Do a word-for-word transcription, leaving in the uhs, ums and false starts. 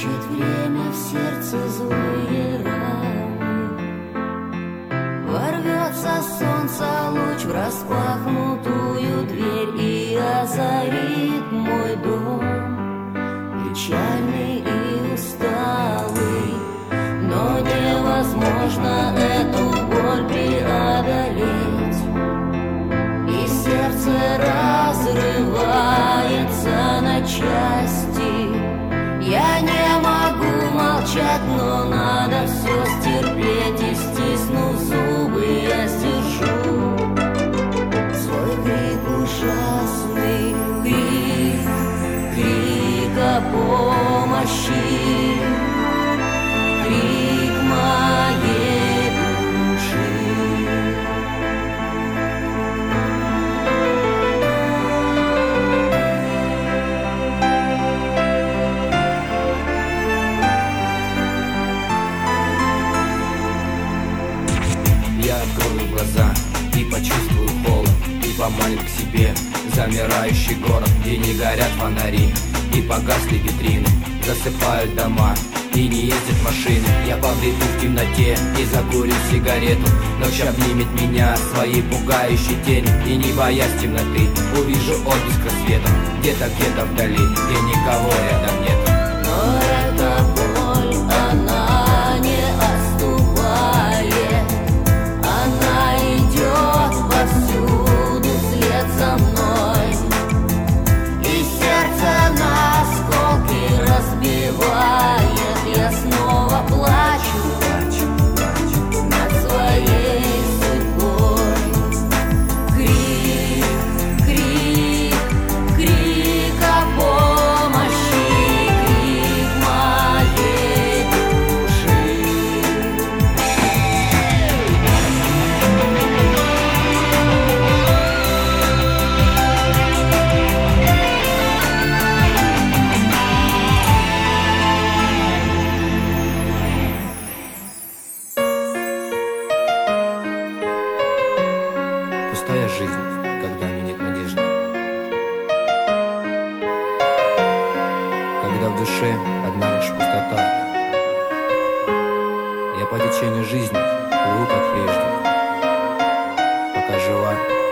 Прячет время в сердце злые раны. Ворвется солнце луч в распахнутую дверь и озарит мой дом, печальный и усталый. Но невозможно эту боль преодолеть, и сердце разрывается на части. Я не могу молчать, но надо все стерпеть, и стиснув зубы, я сдержу свой крик ужасный, крик, крик о помощи, крик моей души. Я открою глаза и почувствую холод, и поманит к себе замирающий город, где не горят фонари и погасли витрины, засыпают дома и не ездят машины. Я побреду в темноте и закурю сигарету. Ночь обнимет меня своей пугающей тенью, и не боясь темноты увижу отблеск рассвета где-то, где-то вдали, где никого рядом нет. Но эта боль, она не отступает, она идет повсюду вслед за мной, и сердце на осколки разбивает. Я снова плачу, плачу, плачу над своей судьбой. Крик, крик, крик о помощи, крик моей души. Пустая жизнь, когда нет надежды, когда в душе одна лишь пустота. Я по течению жизни плыву, как прежде, пока жива